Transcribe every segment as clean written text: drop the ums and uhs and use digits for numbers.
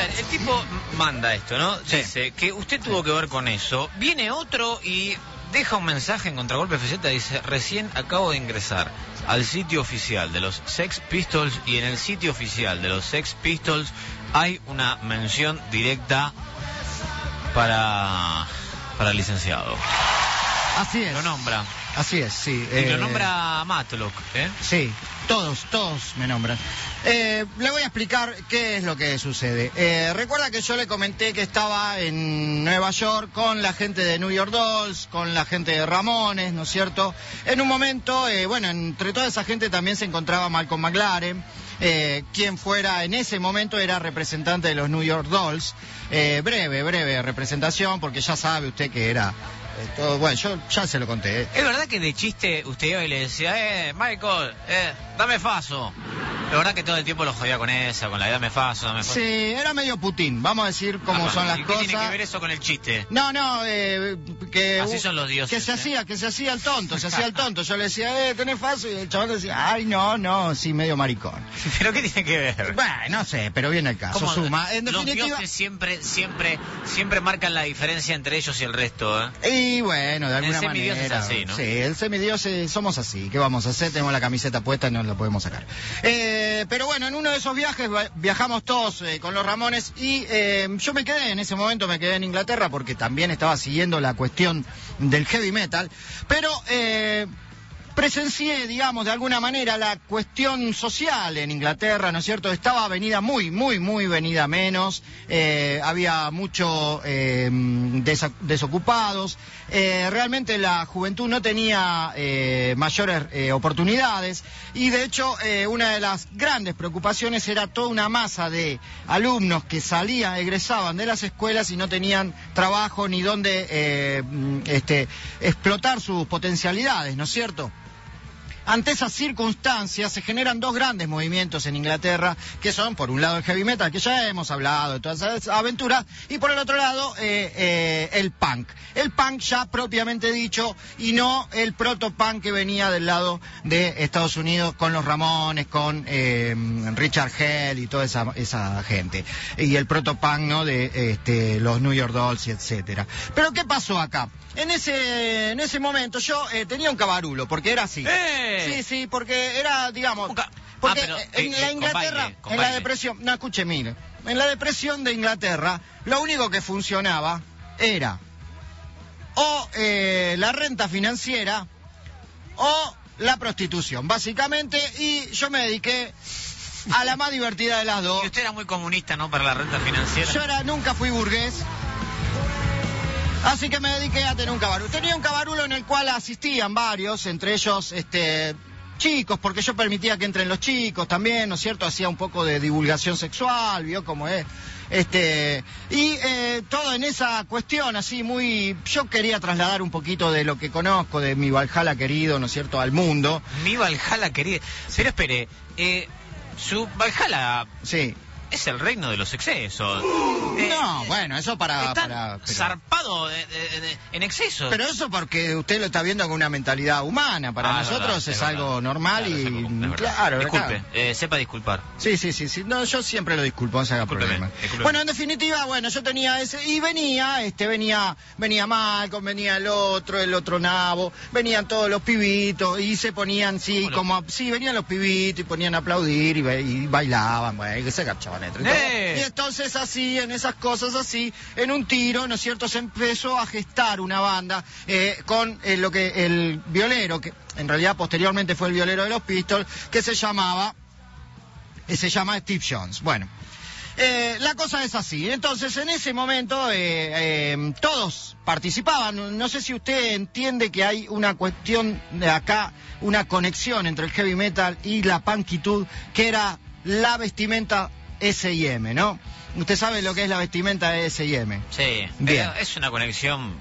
ver, el tipo manda esto, ¿no? Sí. Dice que usted tuvo que ver con eso. Viene otro y deja un mensaje en Contragolpe FZ, dice: recién acabo de ingresar al sitio oficial de los Sex Pistols y en el sitio oficial de los Sex Pistols hay una mención directa para el licenciado. Así es. Lo nombra. Así es, sí. Y lo nombra Matlock, ¿eh? Sí, todos me nombran. Le voy a explicar qué es lo que sucede. Recuerda que yo le comenté que estaba en Nueva York con la gente de New York Dolls, con la gente de Ramones, ¿no es cierto? En un momento, bueno, entre toda esa gente también se encontraba Malcolm McLaren, quien fuera en ese momento era representante de los New York Dolls. Breve representación, porque ya sabe usted que era... todo, bueno, yo ya se lo conté. ¿Es verdad que de chiste usted iba y le decía, Michael, dame faso? La verdad que todo el tiempo lo jodía con esa, con la de dame faso, dame faso. Sí, era medio Putin, vamos a decir cómo son las ¿Y qué cosas. tiene que ver eso con el chiste? No, que... Así son los dioses. Que se hacía el tonto, Yo le decía, tenés faso, y el chaval decía, ay, no, sí, medio maricón. ¿Pero qué tiene que ver? Bueno, no sé, pero viene el caso, suma. En los definitiva... dioses siempre marcan la diferencia entre ellos y el resto, ¿eh? Y bueno, de alguna manera... El semidios es así, ¿no? Sí, el semidios somos así. ¿Qué vamos a hacer? Tenemos la camiseta puesta y no la podemos sacar. Pero bueno, en uno de esos viajes viajamos todos con los Ramones y yo en ese momento me quedé en Inglaterra porque también estaba siguiendo la cuestión del heavy metal, pero... presencié, digamos, de alguna manera la cuestión social en Inglaterra, ¿no es cierto? Estaba venida muy venida menos, había mucho desocupados, realmente la juventud no tenía mayores oportunidades y de hecho una de las grandes preocupaciones era toda una masa de alumnos que egresaban de las escuelas y no tenían trabajo ni dónde explotar sus potencialidades, ¿no es cierto? Ante esas circunstancias se generan dos grandes movimientos en Inglaterra, que son, por un lado, el heavy metal, que ya hemos hablado de todas esas aventuras, y por el otro lado, el punk. El punk ya propiamente dicho, y no el proto-punk que venía del lado de Estados Unidos con los Ramones, con Richard Hell y toda esa gente. Y el proto-punk, ¿no?, de los New York Dolls y etcétera. Pero ¿qué pasó acá? En ese momento yo tenía un cabarulo, porque era así. Sí, porque era, digamos... Porque en la Inglaterra, con en la baile. depresión... No, escuche, mire. En la depresión de Inglaterra, lo único que funcionaba era o la renta financiera o la prostitución, básicamente, y yo me dediqué a la más divertida de las dos. Y usted era muy comunista, ¿no?, para la renta financiera. Yo nunca fui burgués. Así que me dediqué a tener un cabarulo. Tenía un cabarulo en el cual asistían varios, entre ellos chicos, porque yo permitía que entren los chicos también, ¿no es cierto? Hacía un poco de divulgación sexual, ¿vio cómo es? Todo en esa cuestión así muy... Yo quería trasladar un poquito de lo que conozco, de mi Valhalla querido, ¿no es cierto?, al mundo. Mi Valhalla querido. Pero espere, su Valhalla... Sí. Es el reino de los excesos. No, bueno, eso Está zarpado en exceso. Pero eso porque usted lo está viendo con una mentalidad humana. Para nosotros es algo normal, claro, y... Claro, disculpe, sepa disculpar. Sí. No, yo siempre lo disculpo, no se haga problema. Bueno, en definitiva, yo tenía ese... Y venía Malcolm, venía el otro nabo, venían todos los pibitos y se ponían, venían los pibitos y ponían a aplaudir y bailaban, bueno, y se agachaban. Y entonces así, en esas cosas así, en un tiro, ¿no es cierto?, se empezó a gestar una banda con el violero, que en realidad posteriormente fue el violero de los Pistols, que se llama Steve Jones. Bueno, la cosa es así. Entonces, en ese momento, todos participaban. No sé si usted entiende que hay una cuestión de acá, una conexión entre el heavy metal y la punkitud, que era la vestimenta S&M, ¿no? Usted sabe lo que es la vestimenta de S&M. Sí, bien. Es una conexión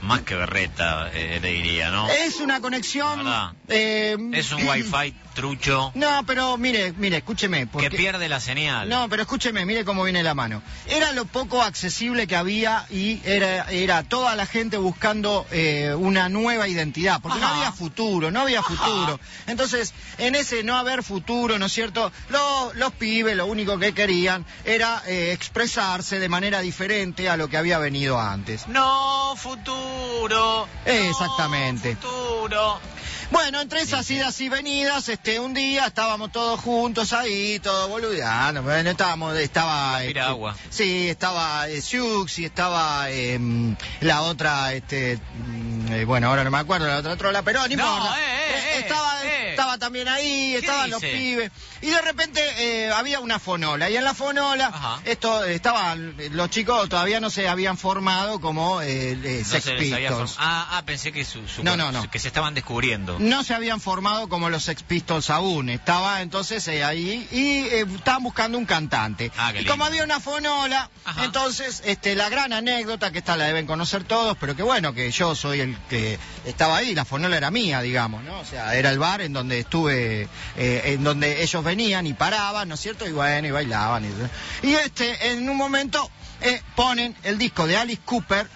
más que berreta, le diría, ¿no? Es una conexión... es un wifi trucho. No, pero mire, escúcheme. Que pierde la señal. No, pero escúcheme, mire cómo viene la mano. Era lo poco accesible que había y era toda la gente buscando una nueva identidad, porque no había futuro. Entonces, en ese no haber futuro, ¿no es cierto? Los pibes lo único que querían era expresarse de manera diferente a lo que había venido antes. No futuro. Exactamente. No futuro. Bueno, entre esas idas y venidas, un día estábamos todos juntos ahí, todos boludeando. Bueno, estaba Piragua. Sí, estaba Siux y estaba la otra, bueno, ahora no me acuerdo la otra trola, pero no importa. Estaba también ahí, estaban los pibes. Y de repente había una fonola, y en la fonola estaban los chicos, todavía no se habían formado como Sex Pistols. Pensé que No. que se estaban descubriendo. No se habían formado como los Sex Pistols aún, estaba entonces ahí y estaban buscando un cantante. Y como había una fonola, entonces la gran anécdota, que esta la deben conocer todos, pero que bueno, que yo soy el que estaba ahí, la fonola era mía, digamos, ¿no? O sea, era el bar en donde estuve, en donde ellos venían y paraban, ¿no es cierto? Y bueno, y bailaban. Y en un momento ponen el disco de Alice Cooper.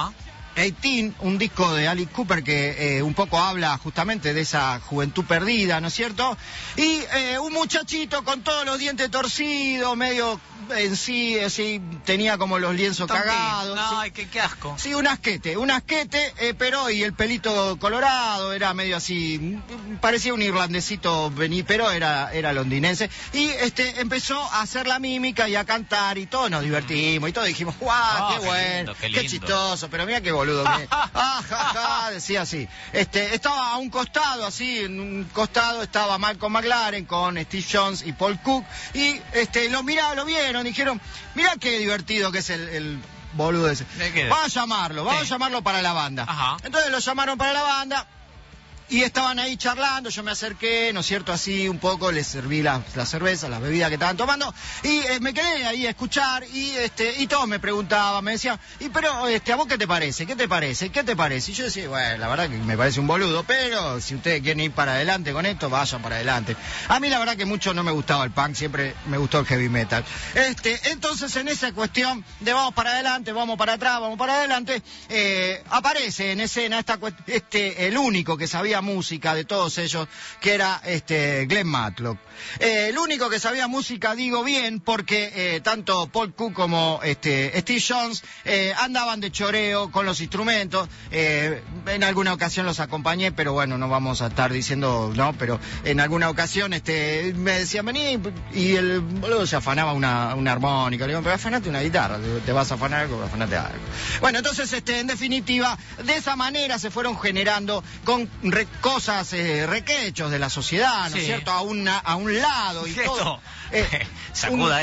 18, un disco de Alice Cooper que un poco habla justamente de esa juventud perdida, ¿no es cierto? Y un muchachito con todos los dientes torcidos, medio en sí, así, tenía como los lienzos cagados. Ay, qué asco. Sí, un asquete, pero y el pelito colorado, era medio así, parecía un irlandesito, pero era londinense. Y empezó a hacer la mímica y a cantar y todos nos divertimos y todos dijimos, ¡guau, qué bueno, qué chistoso! Pero mira qué boludo que decía así. Estaba a un costado, así, en un costado estaba Malcolm McLaren con Steve Jones y Paul Cook, y lo vieron, dijeron, mirá qué divertido que es el boludo ese. Vamos a llamarlo para la banda. Entonces lo llamaron para la banda. Y estaban ahí charlando, yo me acerqué, ¿no es cierto? Así un poco, les serví la cerveza, las bebidas que estaban tomando, y me quedé ahí a escuchar, y todos me preguntaban, me decían, pero ¿a vos qué te parece? ¿Qué te parece? Y yo decía, bueno, la verdad que me parece un boludo, pero si ustedes quieren ir para adelante con esto, vayan para adelante. A mí la verdad que mucho no me gustaba el punk, siempre me gustó el heavy metal. Entonces en esa cuestión de vamos para adelante, vamos para atrás, vamos para adelante, aparece en escena el único que sabía música de todos ellos, que era Glenn Matlock. El único que sabía música, digo bien, porque tanto Paul Cook como Steve Jones andaban de choreo con los instrumentos. En alguna ocasión los acompañé, pero bueno, no vamos a estar diciendo, no, pero en alguna ocasión me decían, vení, y el boludo se afanaba una armónica. Le digo, pero afanate una guitarra, te vas a afanar algo, afanate algo. Bueno, entonces, en definitiva, de esa manera se fueron generando con cosas, requechos de la sociedad, ¿no es cierto? A un lado y todo. Sacuda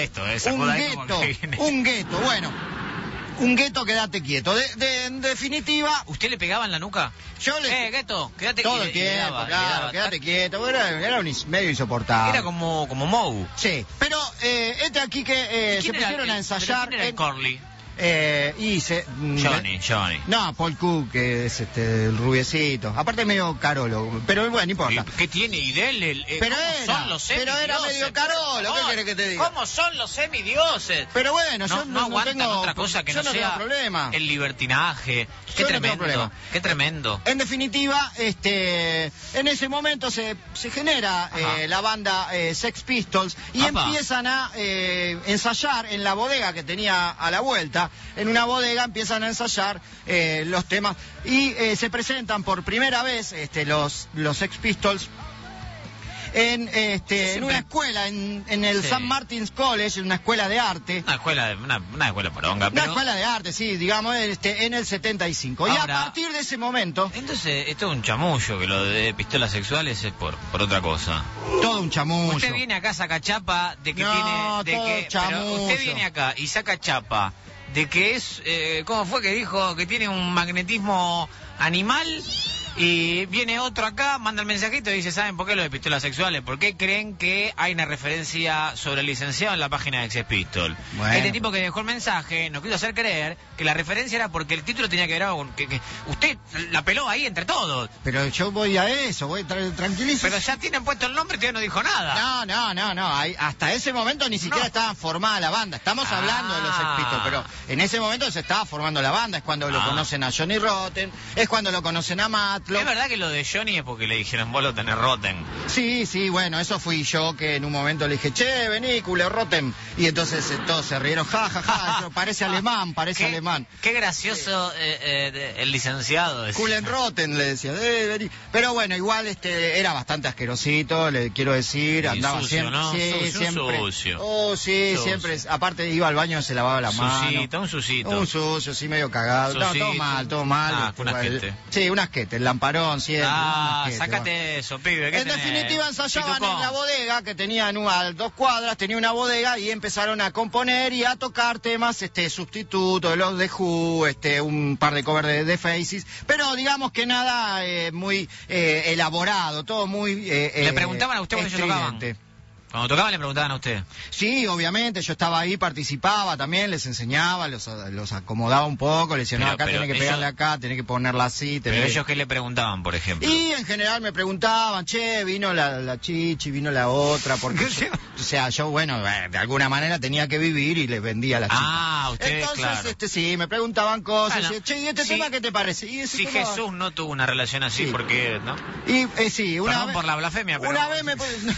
Un gueto, bueno. Un gueto, quédate quieto. En definitiva... ¿Usted le pegaba en la nuca? Yo le... gueto, quédate todo el tiempo, claro, quédate quieto. Era medio insoportable. Era como Moe. Sí, pero aquí que se pusieron a ensayar... ¿Quién era el Corley? Johnny. No, Paul Cook, que es el rubiecito. Aparte medio carolo, pero bueno, no importa. ¿Qué tiene? ¿Y de él? Pero era medio carolo, ¿qué querés que te diga? ¿Cómo son los semidioses? Pero bueno, yo no aguantan tengo otra cosa que no sea problema. El libertinaje. Qué tremendo. En definitiva, en ese momento se genera la banda Sex Pistols y empiezan a ensayar en la bodega que tenía a la vuelta. En una bodega empiezan a ensayar los temas y se presentan por primera vez los Sex Pistols en una escuela, en el St. Martin's College, en una escuela de arte. Una escuela poronga. Una escuela de arte, sí, digamos, en el 75. Ahora, y a partir de ese momento... Entonces, esto es un chamullo, que lo de pistolas sexuales es por otra cosa. Todo un chamullo. Usted viene acá, saca chapa de que pero usted viene acá y saca chapa de que es... ¿cómo fue que dijo? Que tiene un magnetismo animal... Y viene otro acá, manda el mensajito y dice, ¿saben por qué lo de pistolas sexuales? ¿Por qué creen que hay una referencia sobre el licenciado en la página de Sex Pistols? Bueno. Este tipo que dejó el mensaje nos quiso hacer creer que la referencia era porque el título tenía que ver con que usted la peló ahí entre todos. Pero yo voy a eso, tranquilízate. Pero ya tienen puesto el nombre y todavía no dijo nada. No. Hasta ese momento ni siquiera estaba formada la banda. Estamos hablando de los Sex Pistols, pero en ese momento se estaba formando la banda. Es cuando lo conocen a Johnny Rotten, es cuando lo conocen a Matlock. ¿Es verdad que lo de Johnny es porque le dijeron vos lo tenés Rotten? Sí, bueno, eso fui yo que en un momento le dije, che, vení, culé Rotten. Y entonces todos se rieron, eso parece alemán. Qué gracioso el licenciado. Culen Rotten, le decía, vení. Pero bueno, igual era bastante asquerosito, le quiero decir, andaba sucio, siempre. ¿no? Sí, siempre. Sucio. Oh, sí, Sucio. Siempre. Aparte iba al baño, se lavaba la mano. Un susito. Un sucio, sí, medio cagado. No, todo mal. Un asquete. Sí, un asquete, el lamparón, siempre. Sácate eso, pibe. En definitiva ensayaban en la bodega, que tenían a 2 cuadras, tenía una bodega y empezaron a componer y a tocar temas, sustitutos, los de Who, un par de covers de Faces, pero digamos que nada muy elaborado, todo muy ¿Le preguntaban a usted cuando ellos tocaban? Cuando tocaban le preguntaban a usted. Sí, obviamente, yo estaba ahí, participaba también, les enseñaba, los acomodaba un poco, les decía, no, acá tenés que pegarle acá, tenés que ponerla así. Pero ellos, ¿qué le preguntaban, por ejemplo? Y en general me preguntaban, che, vino la chichi, vino la otra, porque o sea, yo, bueno, de alguna manera tenía que vivir y les vendía la chica. Usted, entonces, claro. Sí, me preguntaban cosas, bueno, che, ¿y este tema qué te parece? ¿Y si Jesús no tuvo una relación así, porque, ¿no? Y sí, Perdón por la blasfemia, pero... Una vez me...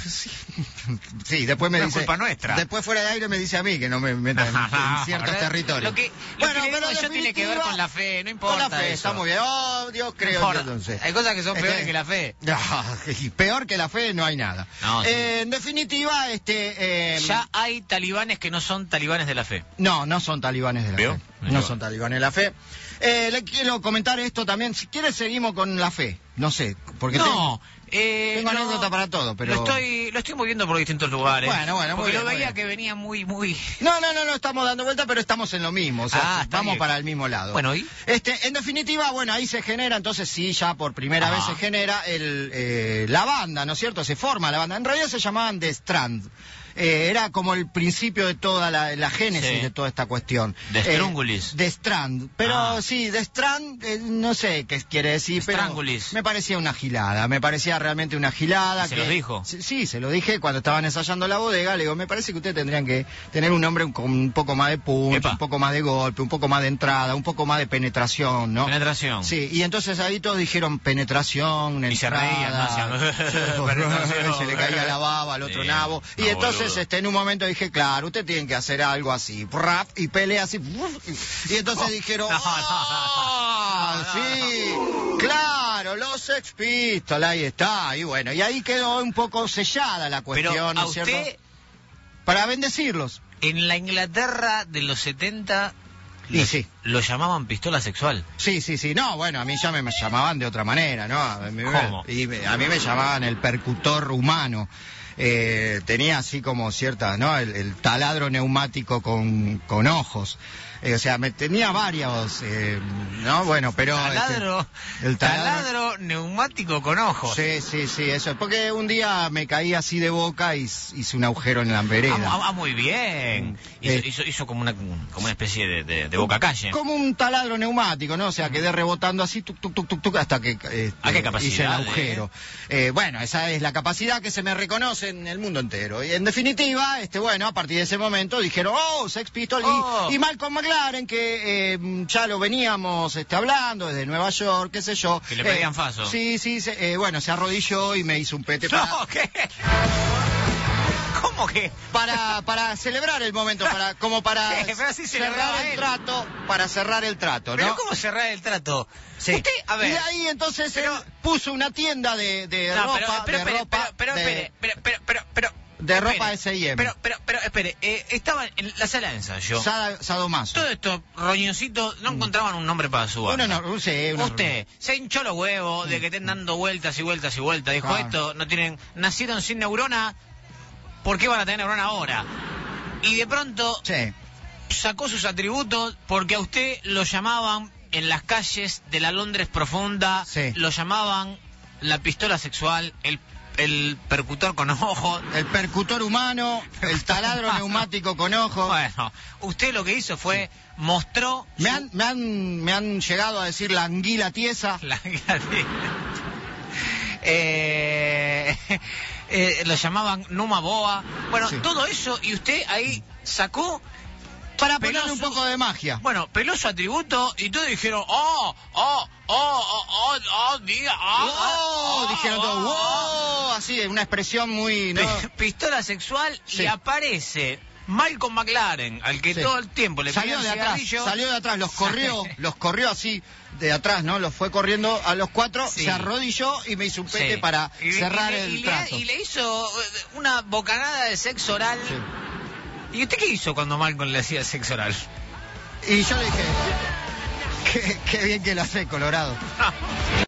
Sí, después me dice... Es culpa nuestra. Después fuera de aire me dice a mí que no me metan en ciertos territorios. Lo que eso tiene que ver con la fe, no importa. Con la fe, eso. está muy bien. Oh, Dios, creo que entonces. Hay cosas que son peores que la fe. Peor que la fe no hay nada. No, sí. En definitiva, ya hay talibanes que no son talibanes de la fe. No son talibanes de la fe. No son talibanes de la fe. Le quiero comentar esto también. Si quieres seguimos con la fe. No sé, porque tengo anécdota para todo, pero... Lo estoy moviendo por distintos lugares. Bueno, porque bien, lo veía que venía muy... No, estamos dando vuelta, pero estamos en lo mismo. O sea, vamos para el mismo lado. Bueno, ¿y? En definitiva, bueno, ahí se genera, entonces sí, ya por primera vez se genera la banda, ¿no es cierto? Se forma la banda. En realidad se llamaban The Strand. Era como el principio de toda la génesis de toda esta cuestión. De Strungulis. De Strand. Pero sí, de Strand, no sé qué quiere decir, pero me parecía una gilada. Me parecía realmente una gilada. ¿Se lo dijo? Sí, se lo dije cuando estaban ensayando la bodega. Le digo, me parece que ustedes tendrían que tener un nombre con un poco más de punch, un poco más de golpe, un poco más de entrada, un poco más de penetración, ¿no? Penetración. Sí, y entonces ahí todos dijeron penetración, y entrada. Se le caía la baba al otro nabo. Y entonces en un momento dije, claro, usted tiene que hacer algo así, rap, y pelea así, y entonces dijeron, sí, claro, los Sex Pistols, ahí está, y bueno, y ahí quedó un poco sellada la cuestión, ¿no es cierto? Para bendecirlos. En la Inglaterra de los 70... sí. ¿Lo llamaban pistola sexual? Sí. No, bueno, a mí ya me llamaban de otra manera, ¿no? ¿Cómo? A mí me llamaban el percutor humano. Tenía así como cierta, ¿no? El taladro neumático con ojos. O sea, tenía varios, ¿no? Bueno, pero... Taladro neumático con ojos. Sí, eso es. Porque un día me caí así de boca y hice un agujero en la vereda. Muy bien. Hizo como una especie de boca calle. Como un taladro neumático, ¿no? O sea, quedé rebotando así, tuc, hasta que ¿A qué capacidad, hice el agujero. Bueno, esa es la capacidad que se me reconoce en el mundo entero. Y en definitiva, bueno, a partir de ese momento dijeron, Sex Pistols y Malcolm McLaren, que ya lo veníamos hablando desde Nueva York, qué sé yo. Que le pedían faso. Sí, bueno, se arrodilló y me hizo un pete para... No, ¿qué? ¿Cómo que? Para celebrar el momento, para cerrar el trato, ¿no? ¿Pero cómo cerrar el trato? Sí. Usted, a ver... Y ahí entonces él puso una tienda de ropa... De ropa S&M. Pero, espere, estaba en la sala de ensayo. Sadomaso. Todo esto, roñosito, no encontraban un nombre para su banda. Usted se hinchó los huevos de que estén dando vueltas y vueltas y vueltas. Dijo, esto no tienen... Nacieron sin neurona, ¿por qué van a tener neurona ahora? Y de pronto sacó sus atributos porque a usted lo llamaban en las calles de la Londres profunda, sí, lo llamaban la pistola sexual, el percutor con ojos. El percutor humano, el taladro neumático con ojos. Bueno, usted lo que hizo fue, mostró... Me han llegado a decir la anguila tiesa. La lo llamaban Numa Boa. Bueno, sí, todo eso, y usted ahí sacó... Para ponerle un poco de magia. Bueno, peló su atributo y todos dijeron, dijeron todos, wow, así, una expresión muy, ¿no? Pistola sexual, sí, y aparece Malcolm McLaren, al que sí, todo el tiempo le salió pedían de atrás, cigarrillo. salió de atrás, los corrió así de atrás, ¿no? Los fue corriendo a los cuatro, sí, se arrodilló y me hizo un pete, sí, para cerrar el trato. Y le hizo una bocanada de sexo oral. Sí. ¿Y usted qué hizo cuando Malcolm le hacía sexo oral? Y yo le dije, qué bien que lo hace, Colorado.